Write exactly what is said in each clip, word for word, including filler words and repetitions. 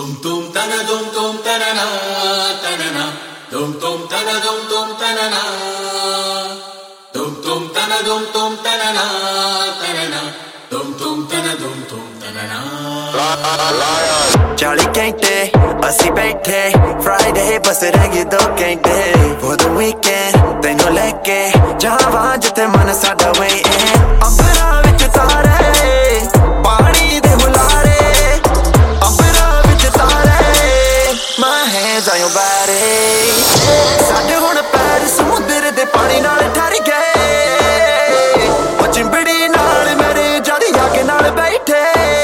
Dum dum tana dum dum tana na tana na dum dum tana dum dum tana na dum dum tana dum dum tana na tana na dum dum tana dum dum tana na चाली घंटे असी बैठे Friday बस रह गए दो घंटे for the weekend तैनू लेके जावां जिथे मन साडा waiting अंबरां विच तारे पानी दे हुलारे अंबरां विच तारे my hands on your body साडे हुण पैर समुंदर दे पानी नाल ठर गए ओ चिंबड़ी नाल मेरे जदी आके नाल बैठे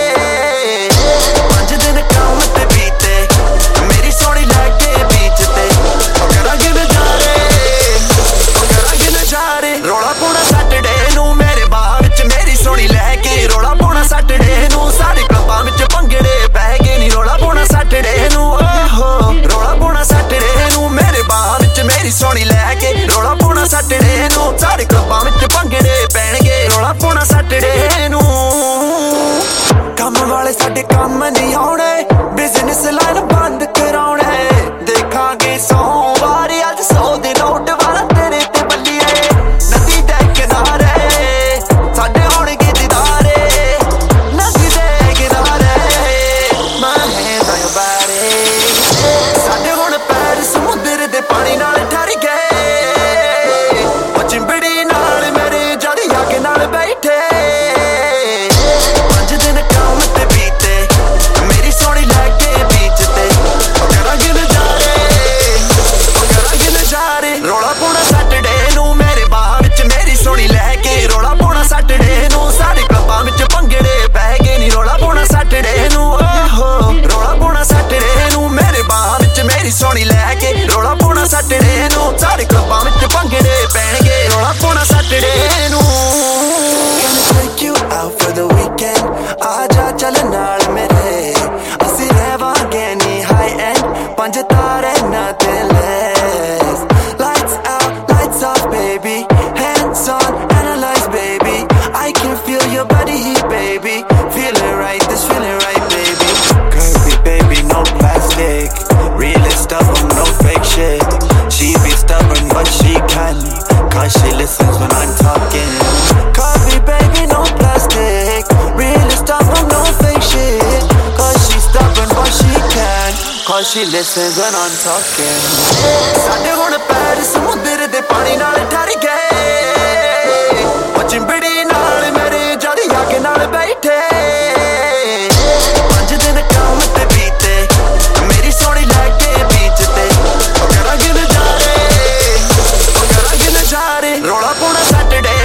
सोनी लैके रोला पौना सैटरडे नू सारे क्लबां विच भंगड़े पैणगे रोला पौना सैटरडे नू कम वाले साडे कम नहीं आउणे बिजनेस लाइन बंद कराउणे देखांगे सोमवार अज सौ दे नोट वाला तेरे ते बल्लिए नदी दे किनारे साडे होणगे दीदारे नदी दे किनारे my hands on your body साडे हुण पैर समुंदर दे पानी नाल सोनी लैके रोला पौना सैटरडे नू सारे क्लबां विच भंगड़े पैणगे रोला पौना सैटरडे नू take you out for the weekend आजा चल नाल मेरे असी रहवांगे नी high end पंज तारे ना ते less lights out lights off baby hands on analyze baby I can feel your body heat baby feeling right this feeling right baby curvy baby no plastic real and stubborn, no fake shit. She be stubborn, but she can, cause she listens when I'm talking. Coffee, baby, no plastic. Real and stubborn, no fake shit. Cause she stubborn, but she can, cause she listens when I'm talking. साडे हुण पैर समुंदर दे पानी नाल ठर गए ओ चिंबड़ी नाल मेरे जदी आके नाल बैठे पंज दिन काम ते बीते मेरी सोनी लैके बीच ते ओ करांगे नजारे ओ करांगे नजारे रोला पौना सैटरडे